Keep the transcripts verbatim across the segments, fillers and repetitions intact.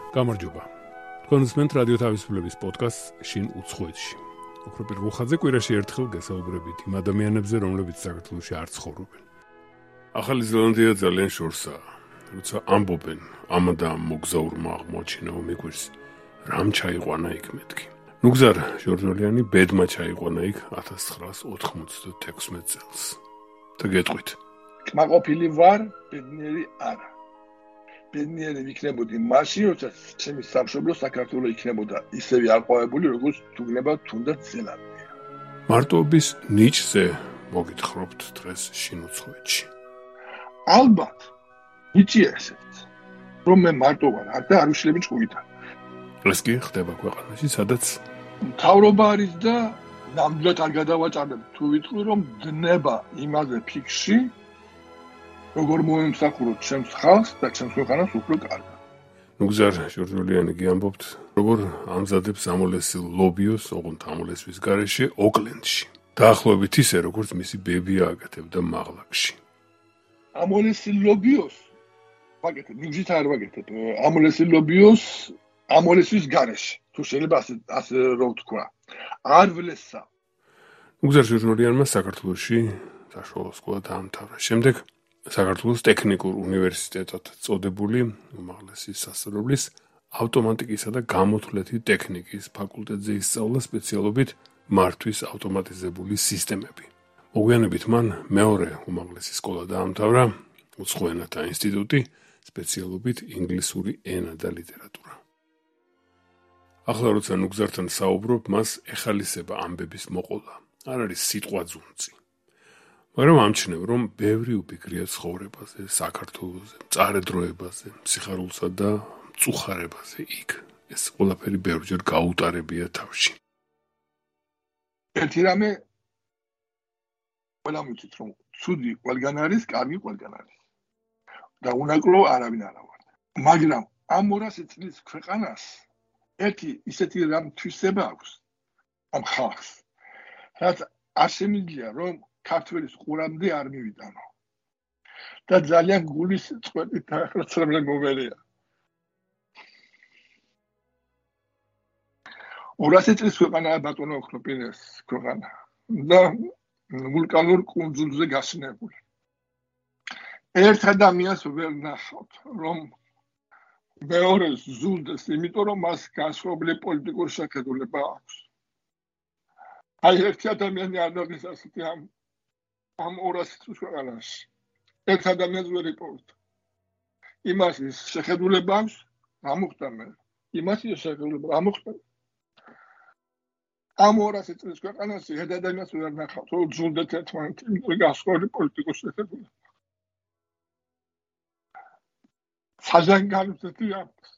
გამარჯობა. თქვენ უსმენთ რადიო თავისუფლების პოდკასტს შინ უცხოეთში. უფრო პირველ ხაზზე კვირაში ერთხელ გესაუბრებით იმ ადამიანებზე, რომლებიც საქართველოში არ ცხოვრობენ. ახალი ზელანდია ძალიან შორსაა. როცა ამბობენ, ამა და ამ მოგზაურმა აღმოაჩინა ომიგვირს, რამ ჩაიყვანა იქ მეთქი. ნუგზარ ჟორჟოლიანი ბედმა ჩაიყვანა იქ ათას ცხრაას ოთხმოცდათექვსმეტ წელს. და გეტყვით. კმაყოფილი ვარ, ბედნიერი არა. ბედნიერი ვიქნებოდი მაშინ, როცა ჩემი სამშობლო საქართველო იქნებოდა ისევე არყვავებული, როგორც თუგნება თუნდაც ზელანდია. მარტოობის ნიჭზე მოგითხრობთ დღეს შინ უცხოეთში. ალბათ, ნიჭია ესეც, რომ მე მარტო ვარ, არ და არ ვიშლები ჭკუიდან. ეს კი ხდება ქვეყანაში, სადაც მთავრობა არის და ნამდვილად არ გადავაჭარბებ თუ ვიტყვი, რომ დნება იმაზე ფიქში, როგორ მოემსახუროთ ჩემს ხალხს და ჩემს ქვეყანას უფრო კარგად. ნუგზარ ჟორჟოლიანი გიამბობთ, როგორ ამზადებს ამოლესილ ლობიოს, ოღონდ ამოლესვის გარეშე ოკლენდში. დაახლოებით ისე, როგორც მისი ბებია აკეთებდა მაღლაკში. ამოლესილ ლობიოს ვაკეთებ, ნიჭით არ ვაკეთებ. ამოლესილ ლობიოს ამოლესვის გარეშე, თუ შეიძლება ასე ასე რო ვთქვა. არ ვლესა. ნუგზარ ჟორჟოლიანმა საქართველოში საშუალო სკოლა დაამთავრა. შემდეგ საქართველოს ტექნიკურ უნივერსიტეტად წოდებული უმაღლესი სასწავლებლის ავტომატიკისა და გამოთვლითი ტექნიკის ფაკულტეტზე ისწავლა სპეციალობით მართვის ავტომატიზებული სისტემები. მოგვიანებით მან მეორე უმაღლესი სკოლა დაამთავრა, უცხო ენათა ინსტიტუტი, სპეციალობით ინგლისური ენა და ლიტერატურა. ახლა როცა ნუგზართან საუბრობ, მას ეხალისება ამბების მოყოლა. არ არის სიტყვა ძუნწი. მაგრამ ამჩნევ, რომ ბევრი უფიქრია ცხოვრებაზე, საქართველოზე, მწარედროებაზე, სიხარულსა და მწუხარებაზე იქ. ეს ყველაფერი ბევრჯერ გაუტარებია თავში. ერთი რამე ყველამ ვიცით, რომ ცუდი ყველგან არის, კარგი ყველგან არის. და უნაკლო არავინ არ ვარ. მაგრამ ამ ორასი წლის ქვეყანას ერთი ისეთი რამ თვისება აქვს ამ ხალხს, რაც არ შემიძლია, რომ ქართველის ყურამდე არ მივიტანო. და ძალიან გულის წვეტით აღწერა მომერია. ორასი წლის ქვეყანაა ბატონო ოქროპირეს ქვეყანა და ვულკანურ კუნძულზე გაშენებული. ერთ ადამიანს ვერ ნახავთ, რომ მეორეს ზულდეს, იმიტომ რომ მას განსხვავებული პოლიტიკური შეხედულება აქვს. აი ერთი ადამიანი არ დაგის ასეთი ამ ამ ორასი წლის ქვეყანაში. ერთ ადამიანს ვერ იპოვეთ. იმას ის შეხედულება აქვს, ამოხდა მე. იმას ის შეხედულება ამოხდა. ამ ორასი წლის ქვეყანაში ერთ ადამიანს ვერ ნახავთ, რომ ზულდეთ ერთმანეთი, იმიტომ რომ განსხვავებული პოლიტიკური შეხედულება. საჯან განუცეთი აქვს.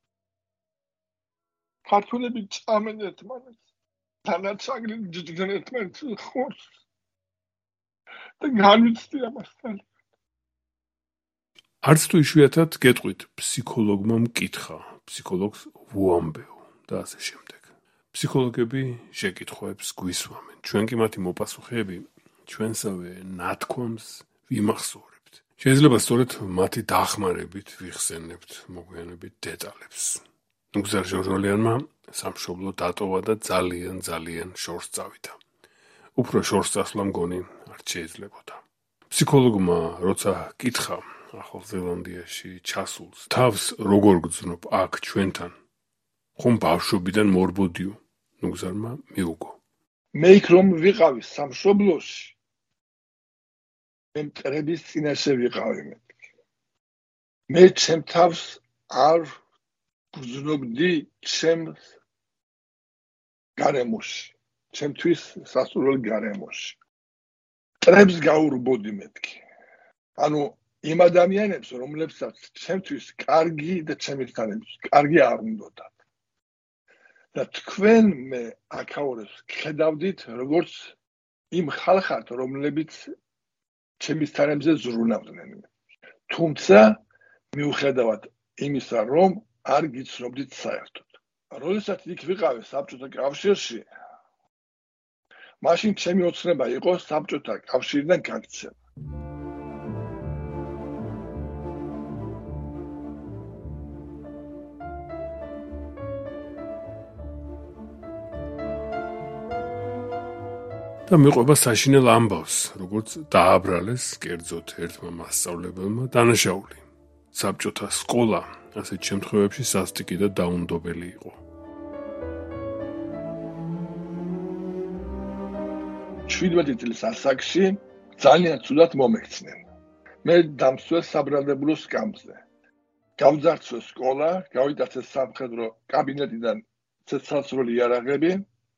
ქართველები ჭამენ ერთმანეთს, დანარჩაგლით ჯიჯგენ ერთმანეთს ხორცს. და განვიცდი ამასთან. არც თუ იშვიათად გეტყვით, ფსიქოლოგმა მკითხა, ფსიქოლოგს ვუამბეო და ასე შემდეგ. ფსიქოლოგები შეკითხვებს გვისვამენ. ჩვენ კი მათი მოპასუხეები ჩვენსავე ნათქვამს ვიმახსოვრებთ. შეიძლება სწორედ მათი დახმარებით ვიხსენებთ მოგვიანებით დეტალებს. ნუგზარ ჟორჟოლიანმა სამშობლო დატოვა და ძალიან ძალიან შორს წავიდა. უფრო შორს წასვლა მგონი არ შეიძლებოდა. ფსიქოლოგმა როცა კითხა ახალ ზელანდიაში ჩასულს, თავს როგორ გძნობ აქ ჩვენთან? ხომ ბავშვობიდან მორბოდიო? ნუგზარმა მიუგო. მე იქ რომ ვიყავი სამშობლოში, მე მტრების წინაშე ვიყავი მე. მე ჩემ თავს არ გძნობდი ჩემს გარემოში. ჩემთვის სასურველ გარემოში. მტრებს გაურბოდი მეთქი. ანუ იმ ადამიანებს, რომლებსაც ჩემთვის კარგი და ჩემისთანაც კარგი არ უნდათ. და თქვენ მე აქაურებს ხედავდით, როგორც იმ ხალხად, რომლებიც ჩემისთანებზე ზრუნავდნენ. თუმცა მიუხედავად იმისა, რომ არ გიცნობდით საერთოდ. როდესაც იქ ვიყავი საბჭოთა კავშირში, მაშინ ჩემი ოცნება იყო საბჭოთა კავშირიდან გაქცევა. და მიყვება საშინელ ამბავს, როგორც დააბრალეს კერძოდ ერთმა მასწავლებელმა დანაშაული. საბჭოთა სკოლა ასეთ შემთხვევებში სასტიკი და დაუნდობელი იყო. შვიდმეტი წლის ასაკში ძალიან ცუდად მომექცნენ. მე დამსვეს საბრალდებულო სკამზე. გავძარცვეს სკოლა, გავიტაცეს სამხედრო კაბინეტიდან ცეცხლსროლი იარაღები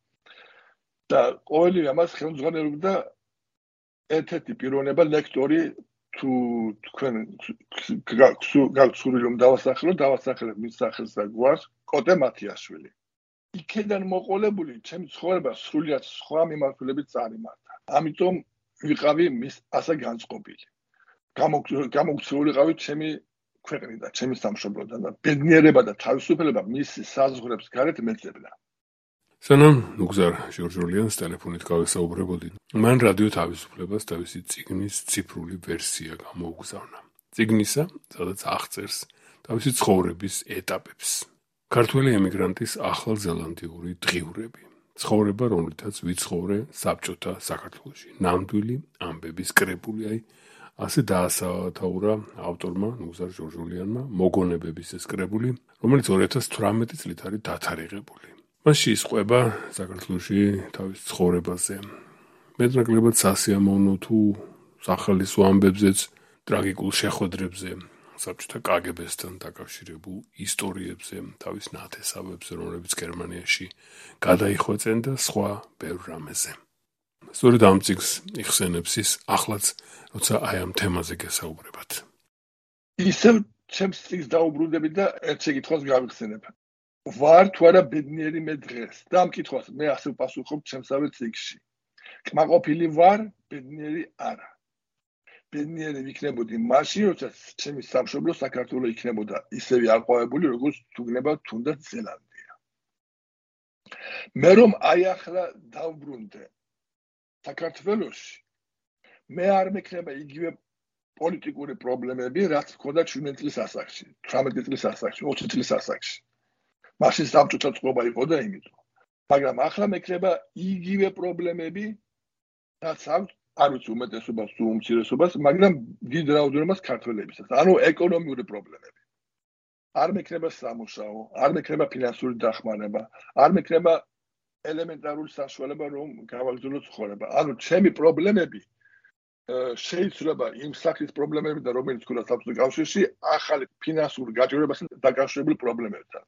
და ყოველივე ამას ხელმძღვანელობდა ერთ-ერთი პიროვნება ლექტორი თუ თქვენ გაგცურვილ რომ დავასახელო, დავასახელებ მის სახელს და გვარს კოტე მათიაშვილი. იქიდან მოყოლებული ჩემი ცხოვრება სრულიად სხვა მიმართულებით წარიმართა. ამიტომ ვიყავი მის ასე განწყობილი. გამოგცეულიყავი ჩემი ქვეყნიდან, ჩემი სამშობლოდან და ბედნიერება და თავისუფლება მის საზღვრებს გარეთ მეძებნა. სანამ ნუგზარ ჟორჟოლიანს ტელეფონით გავესაუბრებოდი, მან რადიო თავისუფლებას თავისი წიგნის ციფრული ვერსია გამოუგზავნა. წიგნისა, სადაც აღწერს თავისი ცხოვრების ეტაპებს. ქართველი ემიგრანტის ახალზელანდიური დღიურები. ცხოვრება, რომლითაც ვიცხოვრე საბჭოთა საქართველოში. ნამდვილი ამბების კრებული, აი ასე დაასათაურა ავტორმა ნუგზარ ჟორჟოლიანმა მოგონებების ეს კრებული, რომელიც ორი ათას თვრამეტი წლით არის დათარიღებული. მასში ისყვება საქართველოში თავის ცხოვრებაზე. მეტნაკლებად სასიამოვნო თუ სახალისო ამბებზეც, ტრაგიკულ შეხვედრებზე, საბჭოთა კაგებესთან დაკავშირებულ ისტორიებზე, თავის ნათესავებზე, რომლებიც გერმანიაში გადაიხვეწენ და სხვა ბევრ რამეზე. სწორედ ამ წიგნს იხსენებს ის ახლაც, როცა აი ამ თემაზე გესაუბრებათ. ისევ ჩემს წიგნს დაუბრუნდები და ერთ შეკითხვას გავიხსენებ. ვარ თუ არა ბედნიერი მე დღეს? და ამ კითხვას მე ასე ვპასუხობ ჩემსავე წიგნში. კმაყოფილი ვარ, ბედნიერი არა. ბედნიერი ვიქნებოდი მაშინ, როდესაც ჩემი სამშობლო საქართველო იქნებოდა ისევე არღვევებული, როგორც თუგნება თუნდაც ზელანდია. მე რომ აი ახლა დავბრუნდე საქართველოში, მე არ მექნება იგივე პოლიტიკური პრობლემები, რაც მქონდა შვიდმეტი წლის ასაკში, თვრამეტი წლის ასაკში, ოცი წლის ასაკში. მაშინ საბჭოთა წყობა იყო და იმიტომ. მაგრამ ახლა მექნება იგივე პრობლემები, რაც აქვს არ ვიცი უმეტესობას თუ უმცირესობას, მაგრამ დიდ რაოდენობას ქართველებისაც. ანუ ეკონომიური პრობლემები. არ მექნება სამუშაო, არ მექნება ფინანსური დახმარება, არ მექნება ელემენტარული საშუალება რომ გავაგრძელო ცხოვრება. ანუ ჩემი პრობლემები შეიძლება იმ სახის პრობლემებიდან, რომელიც ქონდა საბჭოთა კავშირში, ახალი ფინანსური გაჭირვებასთან დაკავშირებული პრობლემებთან.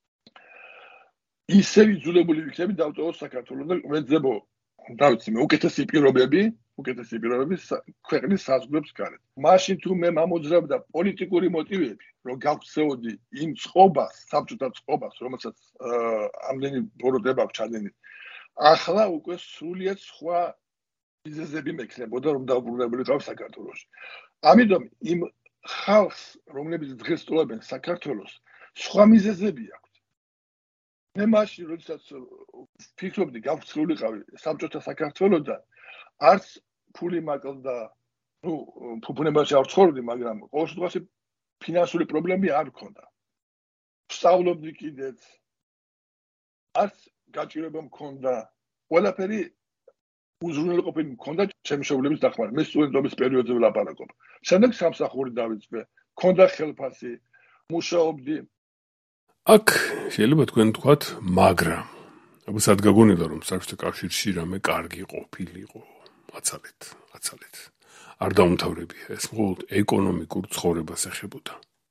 ისევ იძულებული ვიქნები დავტოვო საქართველო და ვეძებო, რა ვიცი მე, უკეთესი პირობები, უკეთესი პირობები ქვეყნის საზღვრებს გარეთ. მაშინ თუ მე მომოძრავდა პოლიტიკური მოტივები, რომ გავქცეოდი იმ წყობას, საბჭოთა წყობას, რომელსაც ამდენი ბოროტება აქვს ჩადენილი. ახლა უკვე სრულიად სხვა მიზეზები მექნებოდა, რომ დავბრუნებულიყავ საქართველოში. ამიტომ იმ ხალხს, რომლებიც დღეს ტოვებენ საქართველოს, სხვა მიზეზები აქვს. მე მაშინ, როდესაც ვფიქრობდი გავქცეულიყავი საბჭოთა საქართველოდან, არც ფული მაკლდა, ნუ ფუფუნებაში არ ვცხოვრობდი, მაგრამ ყოველ შემთხვევაში ფინანსური პრობლემები არ მქონდა. ვსწავლობდი კიდეც, არც გაჭირვება მქონდა, ყველაფერი უზრუნველყოფილი მქონდა ჩემი მშობლების დახმარებით. მე სტუდენტობის პერიოდზე ვლაპარაკობ. შემდეგ სამსახური დავიწყე, მქონდა ხელფასი, მუშაობდი. აქ შეიძლება თქვენ თქვათ, მაგრამ აბა სად გაგონილა რომ საბჭოთა კავშირში რამე კარგი ყოფილიყო? აცალეთ, აცალეთ. არ დაუმთავრებია, ეს მხოლოდ ეკონომიკურ ცხოვრებას ეხებოდა.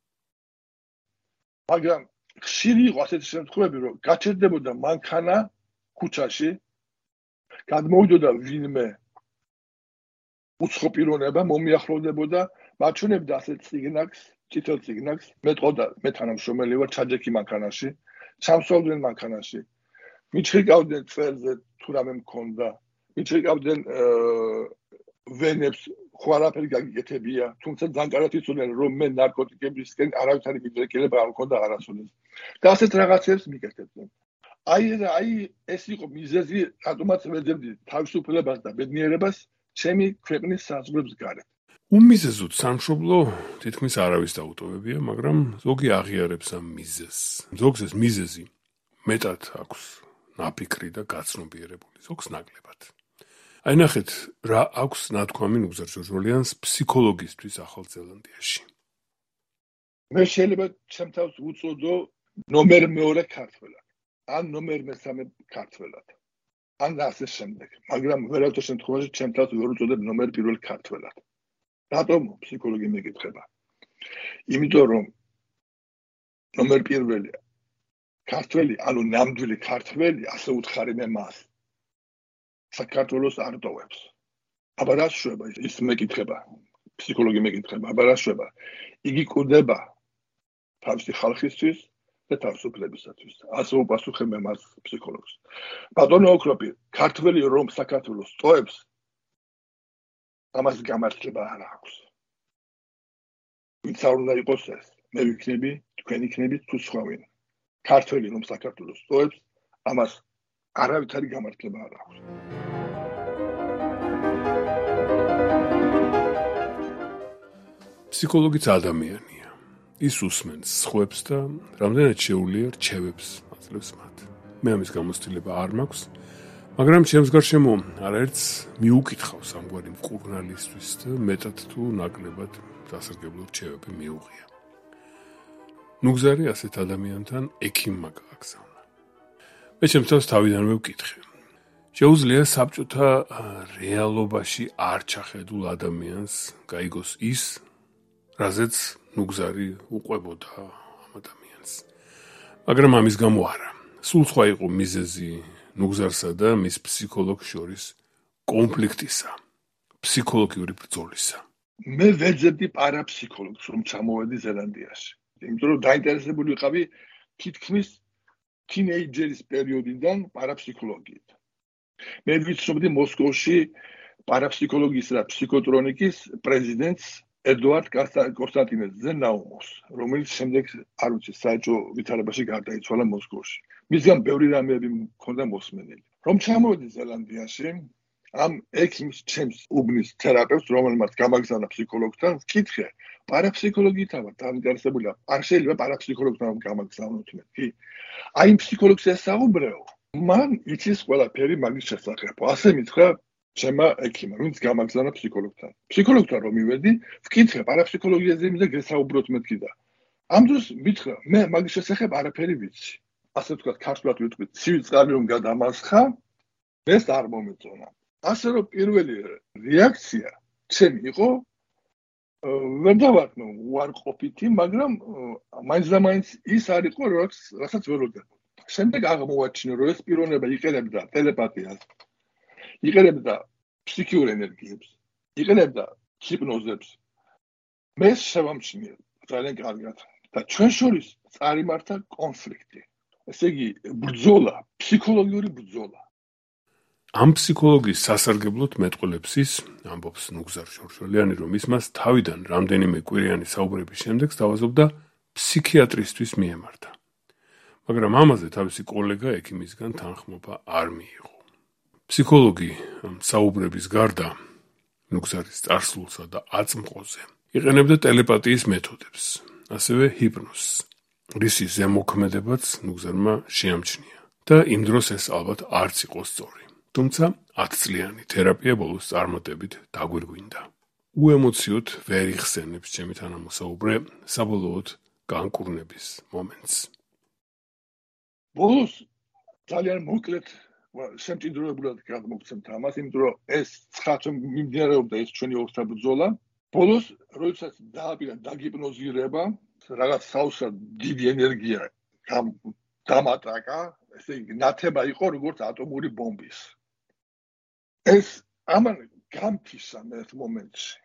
მაგრამ ხშირი იყო ასეთი შემთხვევები, რომ გაჩერდებოდა მანქანა ქუჩაში, გადმოვიდოდა ვინმე უცხო პიროვნება, მომიახლოვდებოდა, მაჩვენებდა ასეთ წიგნაკს, წითელ წიგნაკს, მეტყოდა მე თანამშრომელი ვარ ჩაჯექი მანქანაში, ჩამსვლდნენ მანქანაში. მიჩრიკავდნენ წელზე თუ რამე მქონდა, მიჩრიკავდნენ ვენებს, ხო არაფერი გაგიკეთებია, თუმცა ძალიან კარგად იცოდნენ რომ მე ნარკოტიკებისკენ არავითარი მიდრეკილება არ მქონდა არასოდეს. და ასეთ რაღაცებს მიკეთებდნენ. აი აი ეს იყო მიზეზი, რატომაც ვეძებდი თავისუფლებას და ბედნიერებას ჩემი ქვეყნის საზღვრებს გარეთ. უმიზეზოდ სამშობლო თითქმის არავის დაუტოვებია, მაგრამ ზოგი აღიარებს ამ მიზეზს. ზოგს ეს მიზეზი მეტად აქვს ნაფიქრი და გაცნობიერებული, ზოგს ნაკლებად. აი ნახეთ, რა აქვს ნათქვამი ნუგზარ ჟორჟოლიანს ფსიქოლოგისთვის ახალ ზელანდიაში. მე შეიძლება ჩემთავს უწოდო ნომერ მეორე ქართველად, ან ნომერ მესამე ქართველად, ან ასე შემდეგ. მაგრამ ვერავითარ შემთხვევაში ჩემთავს ვერ უწოდებ ნომერ პირველ ქართველად. რატომ ფსიქოლოგი მეკითხება? იმიტომ რომ ნომერ პირველი ქართველი, ანუ ნამდვილი ქართველი, ასე უთხარი მე მას საქართველოს არ ტოვებს. აბა რა შვება ის მეკითხება? ფსიქოლოგი მეკითხება, აბა რა შვება? იგი კვდება თავისი ხალხისთვის და თავისუფლებისათვის. ასე უპასუხებ მე მას ფსიქოლოგს. ბატონო ოქროპი, ქართველი რომ საქართველოს ტოვებს, ამას გამართლება არ აქვს. ვინც არ უნდა იყოს ეს? მე ვიქნები, თქვენ იქნებით თუ სხვა ვინ. ქართველი რომ საქართველოს ტოვებს, ამას არავითარი გამართლება არ აქვს. ფსიქოლოგიც ადამიანია. ის უსმენს სხვებს და რამდენად შეუძლია რჩევებს აძლევს მათ. მე ამის გამოცდილება არ მაქვს, მაგრამ ჩემს გარშემო არაერთს მიუკითხავს ამგვარი მკურნალისთვის და მეტად თუ ნაკლებად სასარგებლო რჩევები მიუღია. ნუგზარი ასეთ ადამიანთან ექიმმა გააგზავნა. მე ჩემს თავს თავიდანვე ვკითხე. შეუძლია საბჭოთა რეალობაში არ ჩახედულ ადამიანს გაიგოს ის, რაზეც ნუგზარი უყვებოდა ამ ადამიანს. მაგრამ ამის გამო არა. სულ სხვა იყო მიზეზი ნუგზარსა და მის ფსიქოლოგს შორის კონფლიქტისა, ფსიქოლოგიური ბრძოლისა. მე ვეძებდი პარაფსიქოლოგს, რომ ჩამოვედი ზელანდიაში. იმიტომ რომ დაინტერესებული ვიყავი თითქმის თინეიჯერის პერიოდიდან პარაფსიქოლოგიით. მე ვიცნობდი მოსკოვში პარაფსიქოლოგიის და ფსიქოტრონიკის პრეზიდენტს ედუარდ კონსტანტინელიძე ნაუმოვს, რომელიც შემდეგ არ ვიცი საეჭვო ვითარებაში გარდაიცვალა მოსკოვში. მისგან ბევრი რამეები მქონდა მოსმენელი. რომ ჩამოვედი ზელანდიაში, ამ ექიმს ჩემს უბნის თერაპევტს, რომელმაც გამაგზავნა ფსიქოლოგთან, ვკითხე, პარაფსიქოლოგიით ვარ დაინტერესებული. არ შეიძლება პარაფსიქოლოგთან გამაგზავნოთ მე, კი? აი იმ ფსიქოლოგს ესაუბრეო. მან იცის ყველაფერი მაგის შესახებ. ასე მითხრა ჩემმა ექიმმა, ვინც გამაგზავნა ფსიქოლოგთან. ფსიქოლოგთან რომ მივედი, ვკითხე პარაფსიქოლოგიაზე იმის და გესაუბროთ მეთქი და ამ დროს მითხრა, მე მაგის შესახებ არაფერი ვიცი. ასე თქვა, ქართულად ვიტყვით, ცივი წყალი რომ გადამასხა, ეს არ მომეწონა. ასე რომ პირველი რეაქცია ჩემი იყო ვერ დავარქმევ უარყოფითი, მაგრამ მაინც და მაინც ის არ იყო, რასაც ველოდებოდი. შემდეგ აღმოვაჩინე, რომ ეს პიროვნება იყენებდა ტელეპათიას, იყენებდა ფსიქიურ ენერგიებს, იყენებდა ჰიპნოზებს. მე შევამჩნიე ძალიან კარგად და ჩვენ შორის წარიმართა კონფლიქტი. ესე იგი, ბრძოლა, ფსიქოლოგიური ბრძოლა. ამ ფსიქოლოგიის სასარგებლოდ მეტყველებს ის, ამბობს ნუგზარ ჟორჟოლიანი, რომ ის მას თავიდან რამდენიმე კვირიანი საუბრების შემდეგ სთავაზობდა ფსიქიატრისთვის მიემართა. მაგრამ ამაზე თავისი კოლეგა ექიმისგან თანხმობა არ მიიღო. ფსიქოლოგი საუბრების გარდა ნუგზარის წარსულსა და აწმყოზე იყენებდა ტელეპათიის მეთოდებს, ასევე ჰიპნოზს, რისი ზემოქმედებაც ნუგზარმა შეამჩნია და იმ დროს ეს ალბათ არც იყო სწორი. თუმცა ათწლიანი თერაპია ბოლოს წარმატებით დაგვირგვინდა. უემოციოდ ვერ იხსენებს ჩემი თანამოსაუბრე საბოლოოდ განკურნების მომენტს. ბოლოს ძალიან მოკლედ შემჭიდროებულად გადმოგცემთ ამას, იმიტომ რომ ეს ცხადო მიმდინარეობდა ეს ჩვენი ორთა ბრძოლა. ბოლოს, როდესაც დააპირა დაგიპნოზირება, რაღაც საოცრად დიდი ენერგია დამატაკა, ესე იგი ნათება იყო როგორც ატომური ბომბის. ეს ამან გამთიშა მე ერთ მომენტში.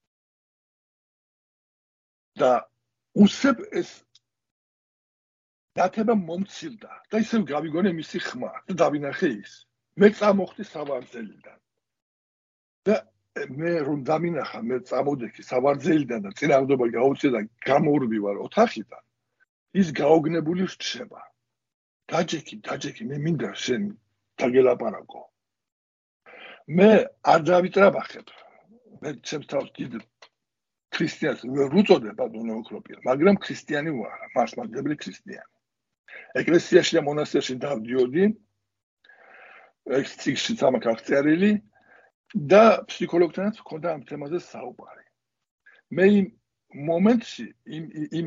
და უსებ ეს ნათება მომცილდა და ისევ გავიგონე მისი ხმა და დავინახე ის. მე წამოხდი სავარძელიდან. და მე რომ დამინახა, მე წამოდექი სავარძელიდან და წინააღმდება გაუწია და გამოვარდივარ ოთახიდან, ის გაოგნებული რჩება. დაჯექი, დაჯექი, მე მინდა შენ დაგელაპარაკო. მე არ დავიტრაბახებ. მე ჩემს თავს დიდ ქრისტიანს ვერ უწოდებ ბატონო ოქროპია, მაგრამ ქრისტიანი ვარ, მართლმადიდებელი ქრისტიანი. ეკლესიაში და მონასტერში დავდიოდი, ეს ციგში სამაკ აღწერილი და ფსიქოლოგთანაც მქონდა ამ თემაზე საუბარი. მე იმ მომენტში იმ იმ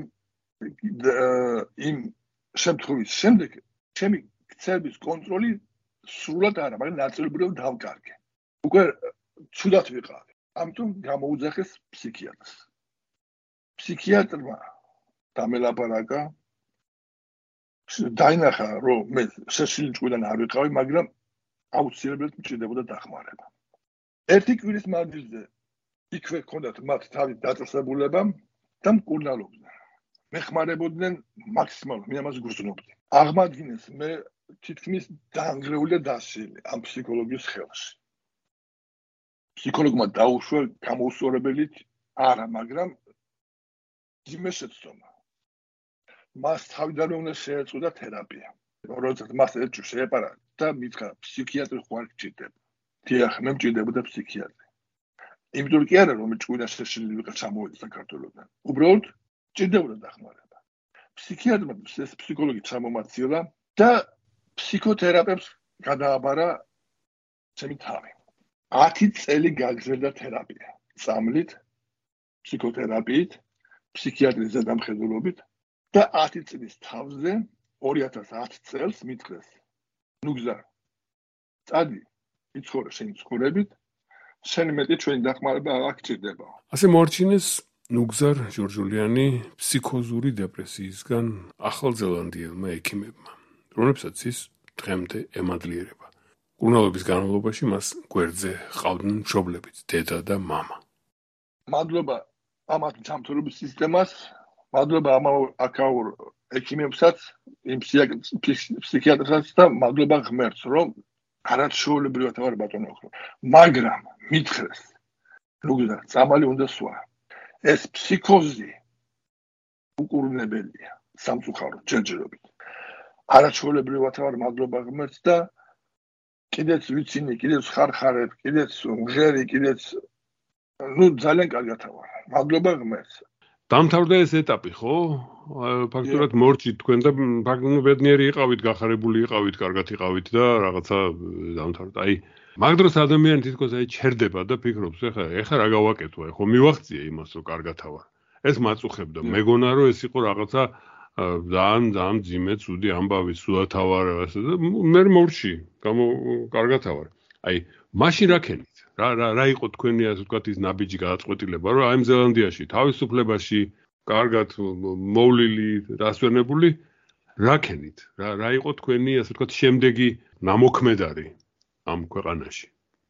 იმ შემთხვევის შემდეგ ჩემი ქცევის კონტროლი სრულად არა, მაგრამ ნაწილობრივ დავკარგე. უკვე ცუდად ვიყავი. ამიტომ გამოუძახეს ფსიქიატრს. ფსიქიატრმა დამელაპარაკა, დაინახა, რომ მე შეშლილი ჭკვიდან არ ვიყავი, მაგრამ აუცილებლად მჭირდებოდა დახმარება. ერთი კვირის მანძილზე იქვე ჰქონდათ მათ თავის დაწესებულება და მკურნალობდნენ. მეხმარებოდნენ მაქსიმალურად, მე ამას გრძნობდი. აღმადგინეს მე თითქმის დაანგრეული და დასილი ამ ფსიქოლოგიის ხელში. ფსიქოლოგმა დაუშვა გამოუსწორებელით არა, მაგრამ ძიმე შეცდომა. მას თავიდანვე უნდა შეეწყვეტა თერაპია. როდესაც მას ეჭვი შეეპარა და მითხრა ფსიქიატრი ხوار გჭირდება. დიახ, მე მჭირდებოდა ფსიქიატრი. იმიტომ კი არა, რომ ჭკვიდან შეშლილი ვიყავ ჩამოვედი საქართველოსთან. უბრალოდ მჭირდებოდა დახმარება. ფსიქიატრმა ეს ფსიქოლოგი ჩამომაცილა და ფსიქოთერაპევტს გადააბარა ჩემი თავი. ათი წელი გაგრძელდა თერაპია. წამლით, ფსიქოთერაპიით, ფსიქიატრის ზედამხედველობით და ათი წლის თავზე ორი ათას ათი წელს მითხრეს. ნუ გზა. წადი, იცხოვრე შენი ცხოვრებით, შენი მეტი ჩვენი დახმარება არ გჭირდება. ასე მოარჩინეს ნუგზარ ჟორჟულიანი ფსიქოზური დეპრესიისგან ახალზელანდიელმა ექიმებმა, რომლებსაც ის დღემდე ემადლიერება. მკურნალობის განმავლობაში მას გვერდზე ჰყავდნენ მშობლებიც, დედა და მამა. მადლობა ამათ ჯანმრთელობის სისტემას, მადლობა ამ აქაურ ექიმებსაც, იმ ფსიქიატრსაც და მადლობა ღმერთს, რომ არაჩვეულებრივად ვარ ბატონო ხო. მაგრამ მითხრეს, ნუგზა, წამალი უნდა სვა. ეს ფსიქოზი უკურნებელია, სამწუხაროდ ჯერჯერობით. არაჩვეულებრივად ვარ მადლობა ღმერთს და კიდეც ვიცინი, კიდეც ხარხარებ, კიდეც მღერი, კიდეც ნუ ძალიან კარგად ვარ. მადლობა ღმერთს. დამთავრდა ეს ეტაპი, ხო? ფაქტურად მორჩით თქვენ და ფაქტობრივად ბედნიერი იყავით, გახარებული იყავით, კარგად იყავით და რაღაცა დამთავრდა. აი, მაგ დროს ადამიანი თითქოს აი ჩერდება და ფიქრობს, ეხლა ეხლა რა გავაკეთო, აი ხო მივახციე იმას, რომ კარგად ვარ. ეს მაწუხებდა. მეგონა რომ ეს იყო რაღაცა ძალიან ძალიან ძიმე ცუდი ამბავი, სულად ვარ ასე და მე მორჩი, გამო კარგად ვარ. აი, მაშინ რა ქენით? რა რა რა იყო თქვენი ასე ვთქვათ ის ნაბიჯი გადაწყვეტილება, რომ აი ზელანდიაში თავისუფლებაში კარგად მოვლილი, დასვენებული რა ქენით? რა რა იყო თქვენი ასე ვთქვათ შემდეგი ნამოქმედარი ამ ქვეყანაში?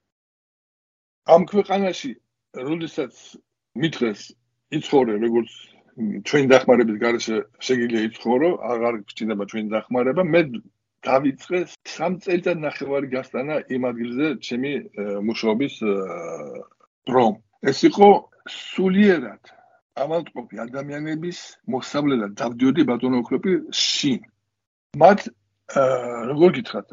ამ ქვეყანაში, როდესაც მითხრეს იცხოვრე როგორც ჩვენი დახმარების გარეშე შეგიძლია იცხოვრო, აღარ გჭირდება ჩვენი დახმარება, მე დავიწყე სამ წელიწად ნახევარი გასტანა იმ ადგილზე ჩემი მუშაობის დრომ. ეს იყო სულიერად ავადმყოფი ადამიანების მოსავლელად დავდიოდი ბატონო ოქროპი შინ. მათ როგორ გითხრათ,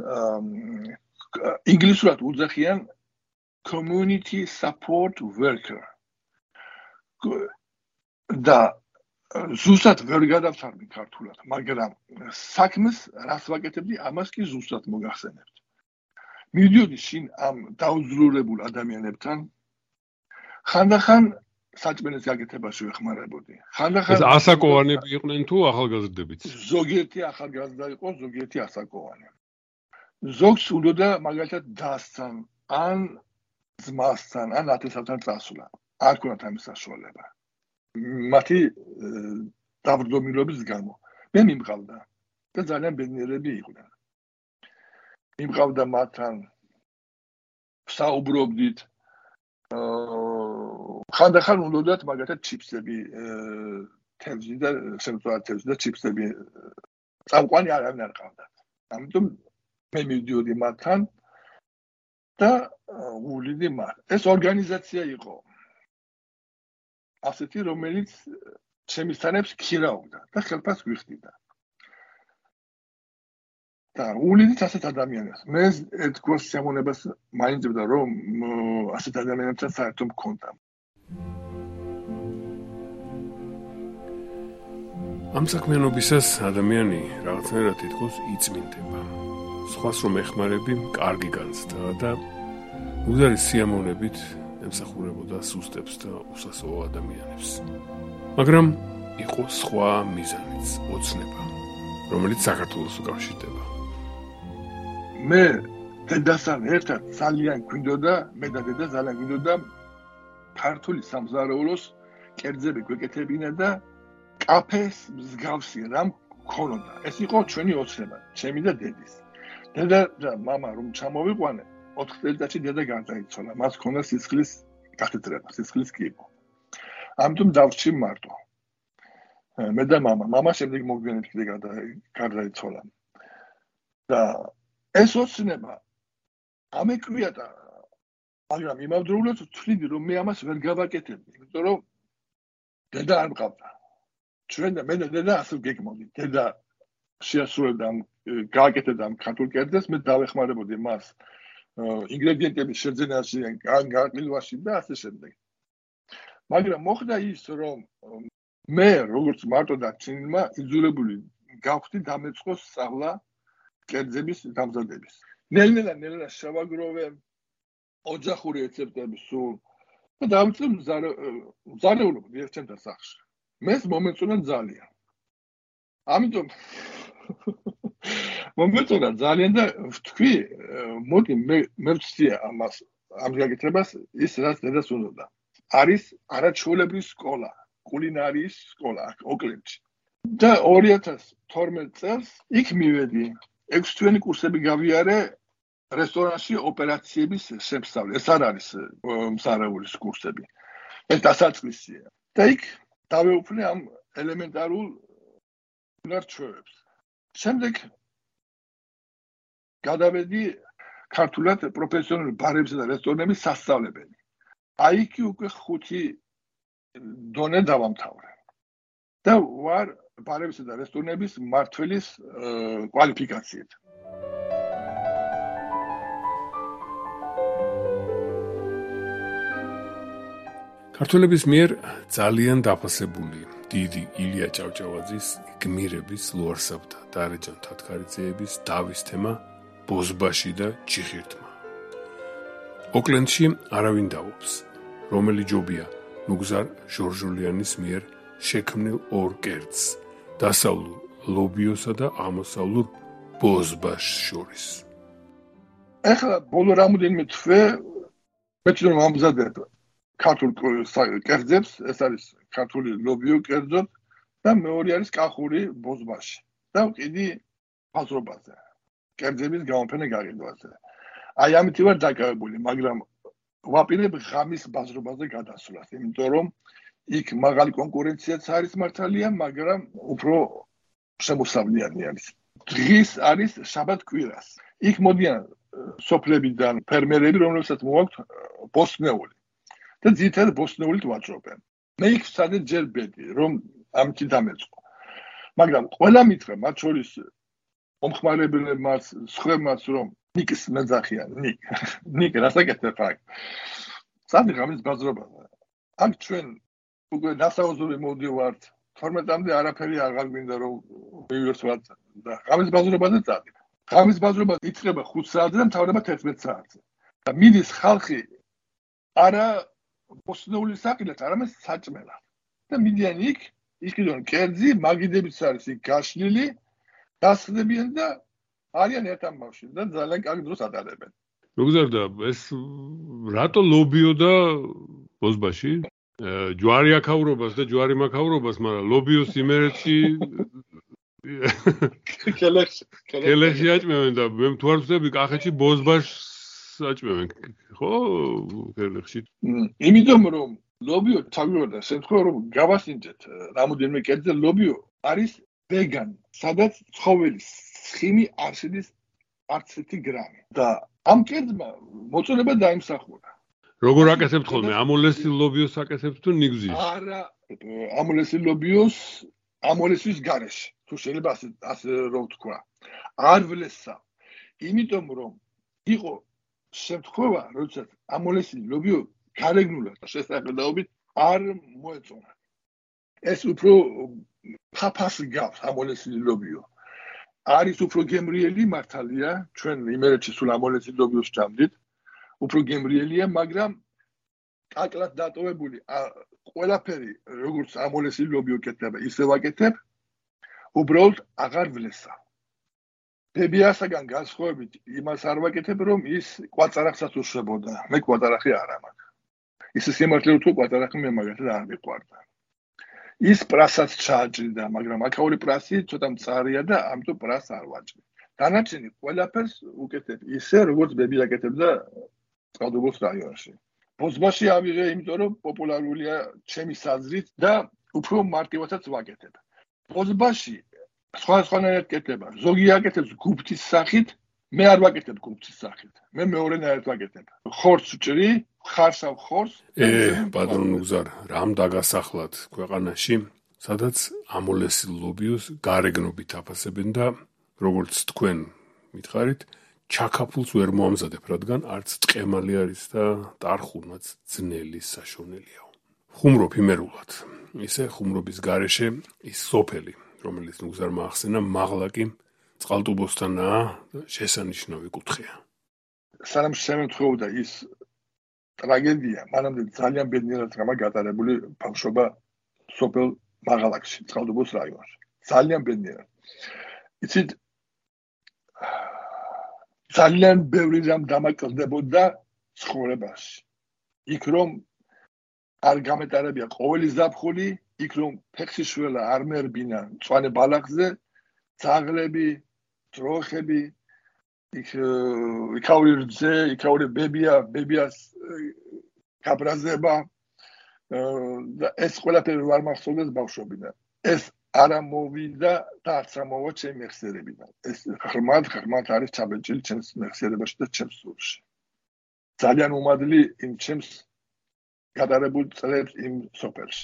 ინგლისურად უძახიან community support worker. და ზუსტად ვერ გადავთარგმნი ქართულად, მაგრამ საქმეს რას ვაკეთებდი, ამას კი ზუსტად მოგახსენებთ. მივდიოდი შინ ამ დაუძლურებულ ადამიანებთან, ხანდახან საჭმელის გაკეთებაში ვეხმარებოდი. ხანდახან ეს ასაკოვანები იყვნენ თუ ახალგაზრდებიც? ზოგიერთი ახალგაზრდა იყო, ზოგიერთი ასაკოვანი. ზოგს უნდა მაგალითად დასთან, ან ძმასთან, ან ათესავთან წასვლა. არ ქონათ ამის საშუალება. მათი დაბრდომილობის გამო. მე მიმყავდა და ძალიან ბედნიერები იყვნენ. მიმყავდა მათთან, საუბრობდით. ხანდახან უნდათ მაგალითად ჩიფსები, თევზი და შემწვარი თევზი და ჩიფსები წამყვანი არავინ არ ყავდათ. ამიტომ მე მივდიოდი მათთან და ვუვლიდი მათ. ეს ორგანიზაცია იყო. ასეთი, რომელიც შემისთანებს ქირავდა და ხელფას გვიხდიდა. და ულიდით ასეთ ადამიანებს. მე ერთ გვას შემონებას მაინდებდა, რომ ასეთ ადამიანებთან საერთო მქონდა. ამ საქმიანობისას ადამიანი რაღაცნაირად თითქოს იწმინდება. სხვას რომ ეხმარები, კარგი განცდა და უზარის სიამოვნებით ემსახურებოდა სუსტებს და უსასოო ადამიანებს. მაგრამ იყო სხვა მიზანიც, ოცნება, რომელიც საქართველოს უკავშირდება. მე დედასთან ერთად ძალიან გვინდოდა, მე და დედა ძალიან გვინდოდა ქართული სამზარეულოს კერძები გვეკეთებინა და კაფეს მსგავსი რამ ქონოდა. ეს იყო ჩვენი ოცნება, ჩემი და დედის. დედა და მამა რომ ჩამოვიყვანე, ოთხ წელიწადში დედა გარდაიცვალა. მას ქონდა სისხლის გათეთრება, სისხლის კიბო. ამიტომ დავრჩი მარტო. მე და მამა, მამა შემდეგ მოგვიანებით კიდე გარდაიცვალა. და ეს ოცნება ამეკვია და მაგრამ იმავდროულად ვთვლიდი რომ მე ამას ვერ გავაკეთებდი, იმიტომ რომ დედა არ მყავდა. ჩვენ და მე და დედა ასე გეგმოდით. დედა შეასრულებდა ამ გააკეთებდა ამ ქართულ კერძებს, მე დავეხმარებოდი მას ინგრედიენტების შეძენაში, გაყიდვაში და ასე შემდეგ. მაგრამ მოხდა ის, რომ მე როგორც მარტო და ჩინმა იძულებული გავხდი დამეწყო სწავლა კერძების დამზადების. ნელ-ნელა ნელა შევაგროვე ოჯახური რეცეპტები სულ და დავიწყე მზარეულობა ერთენთან სახში. მეს მომეწონა ძალიან. ამიტომ მომეწონა ძალიან და ვთქვი, მოდი მე მე ვცდია ამას ამ გაკეთებას ის რაც დედას უნდოდა. არის არაჩვეულებრივი სკოლა, კულინარიის სკოლა ოკლენდში. და ორი ათას თორმეტ წელს იქ მივედი. ექვსი თვიანი კურსები გავიარე რესტორანში ოპერაციების შემსწავლე. ეს არ არის მსარაულის კურსები. ეს დასაწყისია. და იქ დავეუფლე ამ ელემენტარულ ნარჩვევებს. შემდეგ გადავედი ქართულად პროფესიონალურ ბარებსა და რესტორნების სასწავლებელი. აი იქ უკვე ხუთი დონე დავამთავრე. და ვარ ბარებსა და რესტორნების მმართველის კვალიფიკაციით. ქართველების მიერ ძალიან დაფასებული დიდი ილია ჭავჭავაძის გმირების ლუარსაბთა და რეჯან თათქარიძეების დავის თემა ბოზბაში და ჩიხირთმა. ოკლენდში არავინ დავობს, რომელი ჯობია ნუგზარ ჟორჟოლიანის მიერ შექმნილ ორ კერძს, დასავლურ ლობიოსა და აღმოსავლურ ბოზბაშს შორის. ეხლა ბოლო რამოდენიმე თვე მე თვითონ ამზადებ ქართულ კერძებს, ეს არის ქართული ლობიო კერძო და მეორე არის კახური ბოზბაში და კიდე ბაზრობაზე. კერძების გამოფენა გაყიდვაზე. აი ამით ვარ დაკავებული, მაგრამ ვაპირებ ღამის ბაზრობაზე გადასვლას, იმიტომ რომ იქ მაღალი კონკურენციაც არის მართალია, მაგრამ უფრო შემოსავლიანი არის. დღის არის შაბათ-კვირას. იქ მოდიან სოფლებიდან ფერმერები, რომლებსაც მოაქვთ ბოსტნეული. და ძირითადად ბოსტნეულით ვაჭრობენ. მე იქ ვცადე ჯერ ბედი, რომ ამით დამეწყო. მაგრამ ყველა მითხრა, მათ შორის მომხმარებლებმაც, სხვებმაც, რომ ნიკს მეძახიან, ნიკ. ნიკ რასაკეთებ აქ? სადი ღამის ბაზრობაზე. აქ ჩვენ უკვე დასაუზური მოდივართ. თორმეტამდე არაფერი აღარ გვინდა რომ მივირთვათ და ღამის ბაზრობაზე წადი. ღამის ბაზრობა იწყება ხუთ საათზე და მთავრდება თერთმეტ საათზე. და მიდის ხალხი არა ბოსტნეული საყიდად, არამედ საჭმელად. და მიდიან იქ, იყიდონ კერძი, მაგიდებიც არის იქ გაშლილი, დასხდებიან და არიან ერთ ამბავში და ძალიან კარგ დროს ატარებენ. მოგზარდა, ეს რატო ლობიო და ბოზბაში? ჯვარი აქაურობას და ჯვარი მაქაურობას, მაგრამ ლობიოს იმერეთში კელექში კელექში აჭმევენ და მე თუ არ ვწდები კახეთში ბოზბაშს აჭმევენ, ხო? კელექში. იმიტომ რომ ლობიო თავიორდა, შემთხვევა რომ გავასინჯეთ რამოდენიმე კერძზე, ლობიო არის ვეგანი, სადაც ცხოველის ცხიმი არ შედის არც ერთი გრამი. და ამ კერძმა მოწონება დაიმსახურა. როგორ აკეთებთ ხოლმე? ამოლესი ლობიოს აკეთებთ თუ ნიგზის? არა, ამოლესი ლობიოს ამოლესის გარეშე. თუ შეიძლება ასე ასე რომ ვთქვა. არ ვლესა. იმიტომ რომ იყო შემთხვევა, როდესაც ამოლესი ლობიო გარეგნულად შესაძლებლობით არ მოეწონა. ეს უფრო ფაფას გავს ამოლესი ლობიო. არის უფრო გემრიელი მართალია, ჩვენ იმერეთში სულ ამოლესი ლობიოს ჭამდით. უფრო გემრიელია, მაგრამ აკლად დატოვებული ყველაფერი, როგორც ამოლესი ლობი უკეთდება, ისე ვაკეთებ, უბრალოდ აღარ ვლესა. ბებიასაგან განსხვავებით იმას არ ვაკეთებ, რომ ის კვაწარახსაც უშვებოდა. მე კვაწარახი არ მაქვს. ისე სიმართლე ვთქვი, კვაწარახი მე მაგათად არ მიყვარდა. ის პრასაც ჩააჭრიდა, მაგრამ აქაური პრასი ცოტა მწარია და ამიტომ პრას არ ვაჭრი. დანარჩენი ყველაფერს უკეთებ ისე, როგორც ბები აკეთებდა წყალტუბოს რაიონში. ბოზბაში ავიღე, იმიტომ რომ პოპულარულია ჩემი საზრით და უფრო მარტივადაც ვაკეთებ. ბოზბაში სხვა სხვანაირად კეთება. ზოგი აკეთებს გუფთის სახით, მე არ ვაკეთებ გუფთის სახით. მე მეორენაირად ვაკეთებ. ხორცს ვჭრი, ხარსავ ხორცს. ე, ბატონო ნუგზარ, რამ დაგასახლათ ქვეყანაში, სადაც ამოლესი ლობიოს გარეგნობით აფასებენ და როგორც თქვენ მითხარით, ჩაქაფულს ვერ მოამზადებ, რადგან არც ტყემალი არის და ტარხუნაც ძნელი საშონელიაო. ხუმრობ იმერულად. ისე ხუმრობის გარეშე ის სოფელი, რომელიც ნუგზარმა ახსენა, მაღლა კი წყალტუბოსთანაა შესანიშნავი კუთხეა. სანამ შემეთხოვდა ის ტრაგედია, მანამდე ძალიან ბედნიერად გამაგატარებული ბავშვობა სოფელ მაღალაკში, წყალტუბოს რაიონში. ძალიან ბედნიერად. იცით, ძალიან ბევრი რამ დამაკრდებოდა ცხოვრებაში. იქ რომ არ გამეტარებია ყოველი ზაფხული, იქ რომ ფეხშიშველა არ მერბინა მწვანე ბალახზე, ძაღლები, ძროხები, იქ იქაური რძე, იქაური ბებია, ბებიას გაბრაზება და ეს ყველაფერი არ მახსოვდეს ბავშვობიდან. ეს არა მოვიდა და არც ამოვა ჩემი მეხსიერებიდან. ეს ღრმად, ღრმად არის ჩაბეჭილი ჩემს მეხსიერებაში და ჩემს სულში. ძალიან უმადლი იმ ჩემს გადარებულ წლებს იმ სოფელში.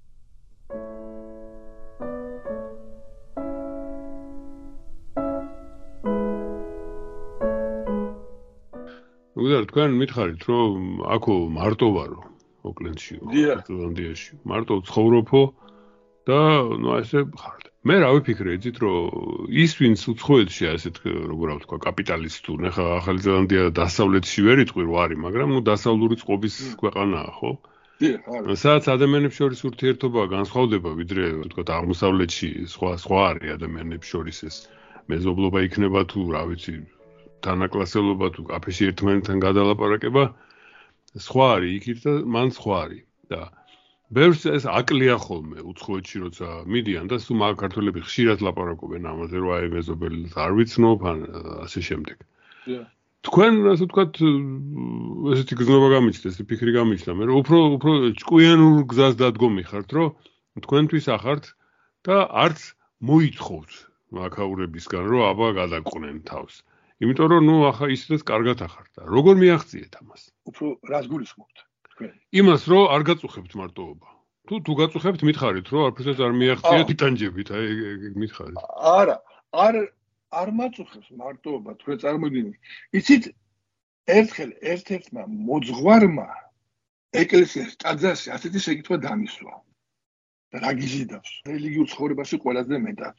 ნუგზარ, თქვენ მითხარით, რომ აქო მარტო ვარო, ოკლენდშიო, ზელანდიაში. მარტო ცხოვრობო და ნუ ესე ხართ. მე რა ვიფიქრე, იცით, რომ ის ვინც უცხოეთში ასეთ როგორ ვთქვა, კაპიტალისტურ, ნახა ახალი ზელანდია დასავლეთში ვერ იტყვი რომ არის, მაგრამ ნუ დასავლური წყობის ქვეყანაა, ხო? სადაც ადამიანებს შორის ურთიერთობა განსხვავდება, ვიდრე ვთქვა, აღმოსავლეთში სხვა სხვა არის ადამიანებს შორის ეს მეზობლობა იქნება თუ რა ვიცი, თანაკლასელობა თუ კაფეში ერთმანეთთან გადალაპარაკება, სხვა არის იქით და მან სხვა არის და ბევრს ეს აკლია ხოლმე უცხოეთში როცა მიდიან და სულ მაგ ქართველები ხშირად ლაპარაკობენ ამაზე რომ აი მეზობელს არ ვიცნობ ან ასე შემდეგ. თქვენ ასე ვთქვათ ესეთი გზნობა გამიჩნდა, ესეთი ფიქრი გამიჩნდა, მე უფრო უფრო ჭკვიანურ გზას დადგომი ხართ, რომ თქვენთვის ახართ და არც მოითხოვთ მაქაურებისგან რომ აბა გადაყვნენ თავს. იმიტომ რომ ნუ ახლა ისედაც კარგად ახართ და როგორ მიაღწიეთ ამას? უფრო რას გულისხმობთ? იმას რომ არ გაწუხებთ მარტოობა. თუ თუ გაწუხებთ მითხარით რომ არაფერს არ მიაღწიეთ იტანჯებით, აი მითხარით. არა, არ არ მაწუხებს მარტოობა, თქვენ წარმოგიდგენთ. იცით, ერთხელ ერთ-ერთმა მოძღვარმა ეკლესიის ტაძარში ასეთი შეკითხვა დამისვა. რა გიზიდავს? რელიგიურ ცხოვრებაში ყველაზე მეტად.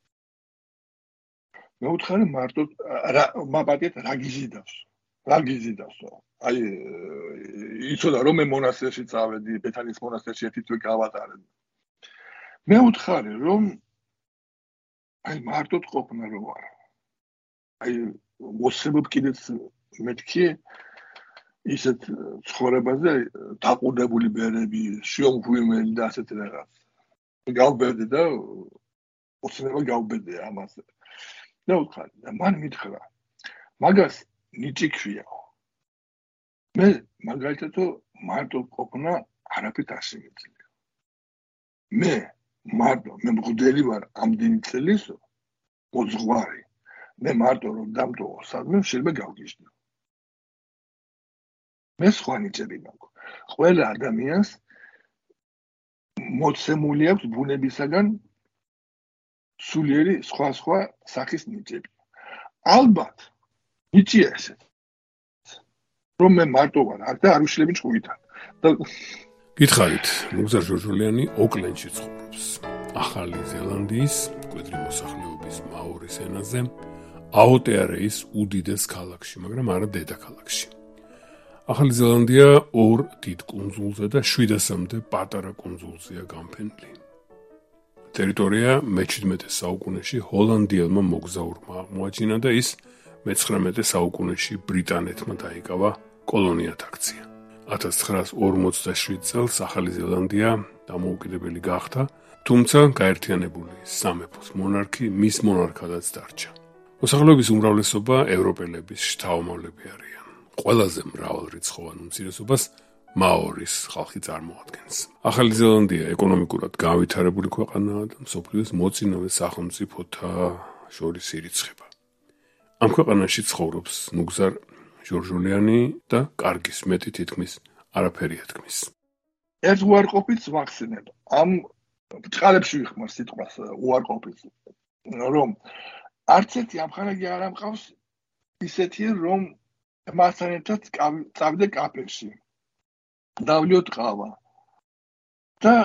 მე ვუთხარი მარტო რა მაპატიეთ რა გიზიდავს? რა გიზიდავსო? აი იცოდა რომ მე მონასტერში წავედი, ბეთანის მონასტერში ერთი თვე გავატარე. მე ვუთხარი რომ აი მარტოდ ყოფნა რო არა. აი მოსებობ კიდეც მეთქი ისეთ ცხოვრებაზე დაყუდებული ბერები, შიომღვიმელი და ასეთ რაღაც. გავბედე და ოცნება გავბედე ამაზე. მე ვუთხარი და მან მითხრა მაგას ნიჭიქვიაო. მე მაგალითად მარტო ყოფნა არაფრით არ შემიძლია. მე მარტო მე მღვდელი ვარ ამდენი წელისო მოძღვარი. მე მარტო რომ დამტოვო სადმე შეიძლება გავგიჟდო. მე სხვა ნიჭები მაქვს. ყველა ადამიანს მოცემული აქვს ბუნებისაგან სულიერი სხვა სხვა სახის ნიჭები. ალბათ ნიჭია ესე. რომ მე მარტო ვარ, აქ და არ უშლები ჭკუითან. გითხარით, ნუგზარ ჟორჟოლიანი ოკლენდში ცხოვრობს. ახალი ზელანდიის მკვიდრი მოსახლეობის მაორის ენაზე, აოტეარეის უდიდეს ქალაქში, მაგრამ არა დედაქალაქში. ახალი ზელანდია ორ დიდ კუნძულზე და შვიდასამდე პატარა კუნძულზეა განფენილი. ტერიტორია მეჩვიდმეტე საუკუნეში ჰოლანდიელმა მოგზაურმა აღმოაჩინა და ის მეცხრამეტე საუკუნეში ბრიტანეთმა დაიკავა კოლონიათ აქცია. ათას ცხრაას ორმოცდაშვიდ წელს ახალი ზელანდია დამოუკიდებელი გახდა, თუმცა გაერთიანებული სამეფოს მონარქი მის მონარქადაც დარჩა. მოსახლეობის უმრავლესობა ევროპელების შთამომავლები არიან. ყველაზე მრავალრიცხოვან უმცირესობას მაორის ხალხი წარმოადგენს. ახალი ზელანდია ეკონომიკურად განვითარებული ქვეყანაა და მსოფლიოს მოწინავე სახელმწიფოთა შორის ირიცხება. ამ ქვეყანაში ცხოვრობს ნუგზარ ჟორჟოლიანი და კარგის მეტი თითქმის არაფერი ეთქმის. ერთ უარყოფით ვახსენებ. ამ ბჭყალებში ვიხმარ სიტყვას უარყოფით. რომ არც ერთი ამხანაგი არ ამყავს ისეთი რომ მასთან ერთად წავიდე კაფეში. დავლიოთ ყავა. და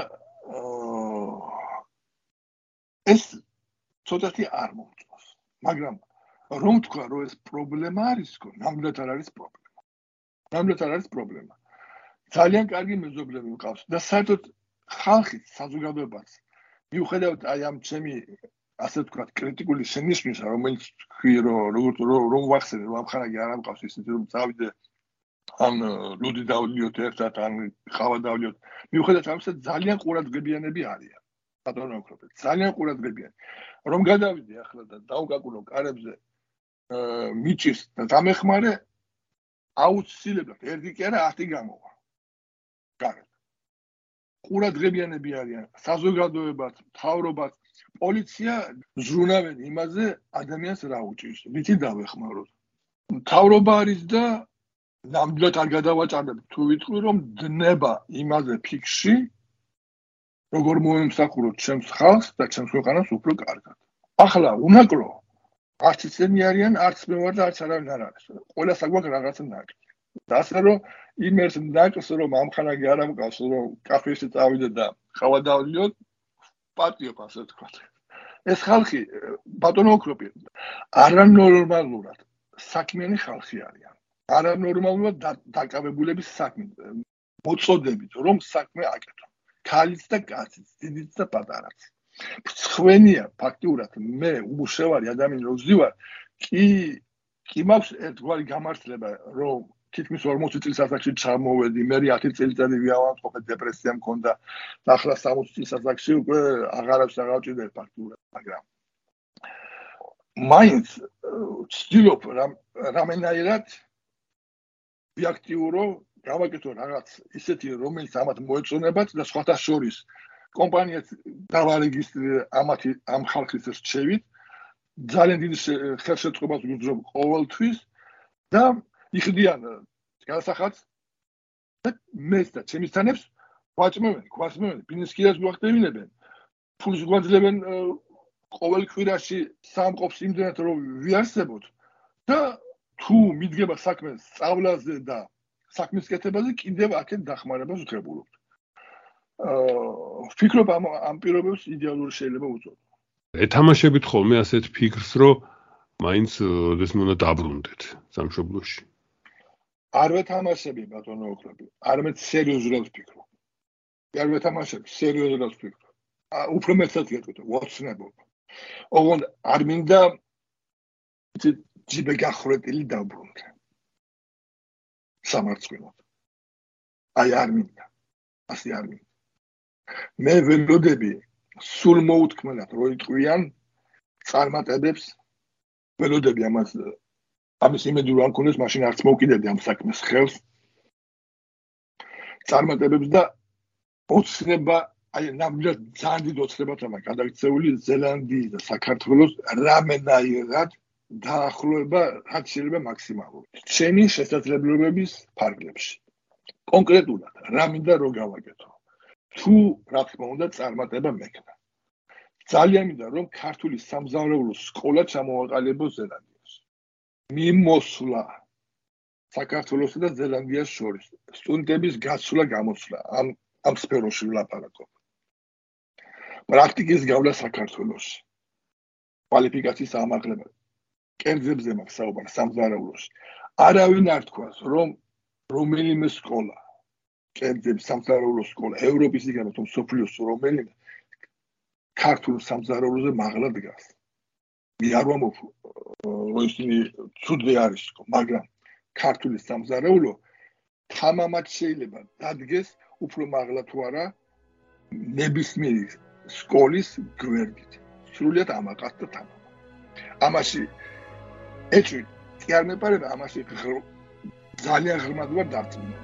ეს ცოტათი არ მომწონს. მაგრამ რომ თქვა რომ ეს პრობლემა არის, ნამდვილად არ არის პრობლემა. ნამდვილად არ არის პრობლემა. ძალიან კარგი მეზობლები მყავს და საერთოდ ხალხით საზოგადოებას მიუხედავად აი ამ ჩემი ასე ვთქვათ კრიტიკული შენიშვნისა, რომელიც თქვი რომ როგორც რომ ვახსენე რომ ამხანაგი არ ამყავს ისეთი რომ წავიდე ან ლუდი დავლიოთ ერთად ან ყავა დავლიოთ. მიუხედავად ამისა ძალიან ყურადღებიანები არიან. ბატონო ოქროპე, ძალიან ყურადღებიანი. რომ გადავიდე ახლა და დავგაკუნო კარებზე მიჭირს და დამეხმარე აუცილებლად ერთი კი არა ათი გამოვა. გარეთ. ყურადღებიანები არიან საზოგადოებაც, მთავრობაც, პოლიცია ზრუნავენ იმაზე ადამიანს რა უჭირს, ვითი დავეხმაროთ. მთავრობა არის და ნამდვილად არ გადავაჭარბებ თუ ვიტყვი რომ დნება იმაზე ფიქში როგორ მოემსახუროთ ჩემს ხალხს და ჩემს ქვეყანას უფრო კარგად. ახლა უნაკრო არც ისინი არიან, არც მე ვარ და არც არავინ არ არის. ყველა საგვაქვს რაღაცა ნაკლი. და ასე რომ იმერს ნაკლს რომ ამხანაგი არ ამყავს რომ კაფეში წავიდე და ყავა დავლიოთ, პატიობ ასე ვთქვათ. ეს ხალხი ბატონო ოქროპი არანორმალურად საქმიანი ხალხი არიან. არანორმალურად დაკავებულების საქმე მოწოდებით რომ საქმე აკეთონ. ქალიც და კაციც, დიდიც და პატარაც. მცხვენია ფაქტიურად მე უბუშევარი ადამიანი რო ვზივარ, კი კი მაქვს ერთგვარი გამართლება რომ თითქმის ორმოცი წლის ასაკში ჩამოვედი, მე ათი წელიწადი ვიავანტყოფე, დეპრესია მქონდა, ახლა სამოცი წლის ასაკში უკვე აღარავს აღავჭირდე ფაქტიურად, მაგრამ მაინც ვცდილობ რამენაირად ვიაქტიურო, გავაკეთო რაღაც ისეთი რომელიც ამათ მოეწონებათ და სხვათა შორის კომპანიაც დავარეგისტრირე ამათი ამ ხალხის რჩევით, ძალიან დიდი ხელშეწყობას ვუძრობ ყოველთვის და იხდიან განსახადს და მეც და ჩემი თანებს ვაჭმევენ, გვასმევენ, ბიზნესკირას გვახდებინებენ, ფულს გვაძლევენ ყოველ კვირაში სამყოფს იმდენად რომ ვიარსებოთ და თუ მიდგება საქმე სწავლაზე და საქმის კეთებაზე კიდევ აქეთ დახმარებას ვღებულობთ. ვფიქრობ ამ ამ პირობებს იდეალური შეიძლება უწოდო. ეთამაშებით ხოლმე ასეთ ფიქრს, რომ მაინც ეს უნდა დაბრუნდეთ სამშობლოში. არ ვეთამაშები ბატონო ოქროპი, არამედ სერიოზულად ვფიქრობ. არ ვეთამაშები, სერიოზულად ვფიქრობ. უფრო მეტად გეტყვით, ვოცნებობ. ოღონდ არ მინდა ჯიბე გახრეტილი დაბრუნდე. სამარცხვინოდ. აი არ მინდა. ასე არ მინდა. მე ველოდები სულ მოუთქმელად რო იტყვიან წარმატებებს ველოდები ამას ამის იმედი რომ ამქონდეს მაშინ არც მოვკიდებდი ამ საქმეს ხელს წარმატებებს და ოცნება აი ნამდვილად ძალიან დიდ ოცნებად ამա გადაქცეული ზელანდიის და საქართველოს რამენაირად დაახლოება რაც შეიძლება მაქსიმალურად ჩემი შესაძლებლობების ფარგლებში კონკრეტულად რა მინდა რომ გავაკეთო თუ რა თქმა უნდა წარმატება მექნა ძალიან მინდა რომ ქართული სამზარეულო სკოლა ჩამოვაყალიბოს ზელანდიაში მიმოსვლა საქართველოსა და ზელანდიას შორის სტუდენტების გასვლა გამოსვლა ამ ამ სფეროში ვლაპარაკობ პრაქტიკის გავლა საქართველოში კვალიფიკაციის ამაღლება კერძებზე მაქვს საუბარი სამზარეულოში არავინ არ თქვას რომ რომელიმე სკოლა, კერძებს სამზარეულო სკოლა, ევროპის იგივე თუ მსოფლიოს რომელიმე ქართულ სამზარეულოზე მაღლა დგას. მე არ ვამბობ, რომ ისინი ცუდი არის, მაგრამ ქართული სამზარეულო თამამად შეიძლება დადგეს უფრო მაღლა თუ არა ნებისმიერი სკოლის გვერდით. სრულიად ამაყად და თამამად. ამაში ეჭვი კი არ მეპარება, ამაში ძალიან ღრმად ვარ დარწმუნებული.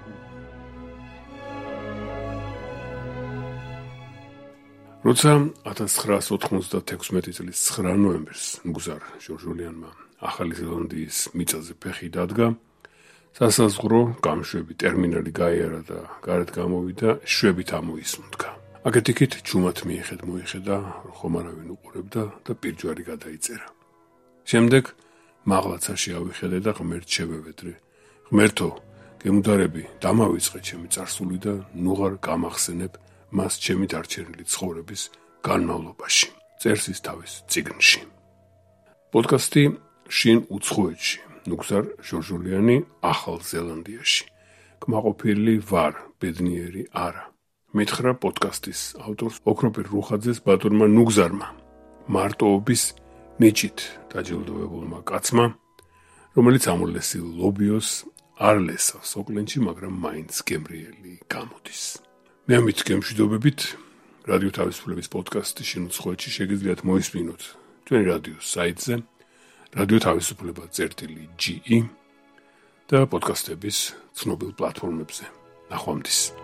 როცა ათას ცხრაას ოთხმოცდათექვსმეტი წლის ცხრა ნოემბერს მგზარ ჟორჟოლიანმა ახალი ზელანდიის მიწაზე ფეხი დადგა, სასაზღვრო გამშვები ტერმინალი გაიარა და გარეთ გამოვიდა, შვებით ამოისუნთქა. აქეთ-იქით ჩუმად მიეხედ მოიხედა, ხომ არავინ უყურებდა და პირჯვარი გადაიწერა. შემდეგ მაღლაცაში ავიხედე და ღმერთ შევევედრე. ღმერთო, გემუდარები, დამავიწყე ჩემი წარსული და ნუღარ გამახსენებ მას ჩემი დარჩენილი ცხოვრების განმავლობაში. წერს ის თავის წიგნში. პოდკასტი შინ უცხოეთში, ნუგზარ ჟორჟოლიანი ახალ ზელანდიაში. კმაყოფილი ვარ, ბედნიერი არა. მითხრა პოდკასტის ავტორს ოქროპირ რუხაძეს ბატონმა ნუგზარმა, მარტოობის ნიჭით დაჯილდოვებულმა კაცმა, რომელიც ამოლესილ ლობიოს არ ლესავს ოკლენდში, მაგრამ მაინც გემრიელი გამოდის. მე ამით გემშვიდობებით რადიო თავისუფლების პოდკასტი შინ უცხოეთში შეგიძლიათ მოისმინოთ ჩვენი რადიოს საიტზე რადიო თავისუფლება წერტილი ჯი ი და პოდკასტების ცნობილ პლატფორმებზე. ნახვამდის.